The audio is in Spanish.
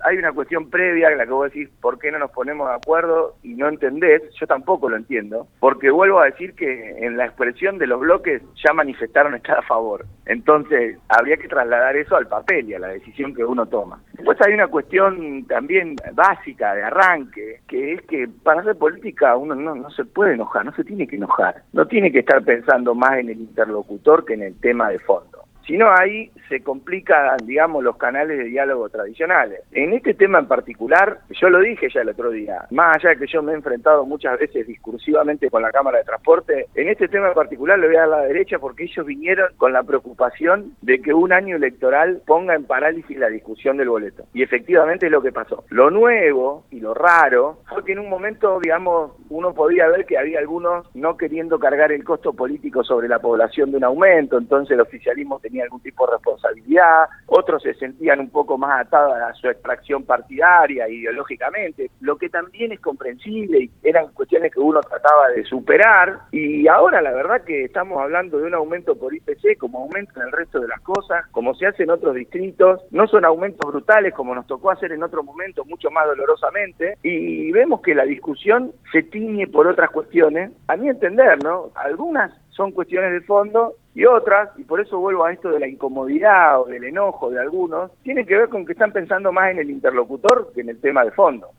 Hay una cuestión previa en la que vos decís, ¿por qué no nos ponemos de acuerdo? Y no entendés, yo tampoco lo entiendo, porque vuelvo a decir que en la expresión de los bloques ya manifestaron estar a favor. Entonces, habría que trasladar eso al papel y a la decisión que uno toma. Después hay una cuestión también básica, de arranque, que es que para hacer política uno no se puede enojar, no se tiene que enojar. No tiene que estar pensando más en el interlocutor que en el tema de fondo. Si no, ahí se complican, digamos, los canales de diálogo tradicionales. En este tema en particular, yo lo dije ya el otro día, más allá de que yo me he enfrentado muchas veces discursivamente con la Cámara de Transporte, en este tema en particular le voy a dar a la derecha porque ellos vinieron con la preocupación de que un año electoral ponga en parálisis la discusión del boleto. Y efectivamente es lo que pasó. Lo nuevo y lo raro fue que en un momento, digamos, uno podía ver que había algunos no queriendo cargar el costo político sobre la población de un aumento, entonces el oficialismo tenía algún tipo de responsabilidad, otros se sentían un poco más atados a su extracción partidaria, ideológicamente, lo que también es comprensible y eran cuestiones que uno trataba de superar, y ahora la verdad que estamos hablando de un aumento por IPC como aumento en el resto de las cosas, como se hace en otros distritos, no son aumentos brutales como nos tocó hacer en otro momento, mucho más dolorosamente, y vemos que la discusión se tiñe por otras cuestiones, a mi entender, ¿no? Algunas son cuestiones de fondo y otras, y por eso vuelvo a esto de la incomodidad o del enojo de algunos, tienen que ver con que están pensando más en el interlocutor que en el tema de fondo.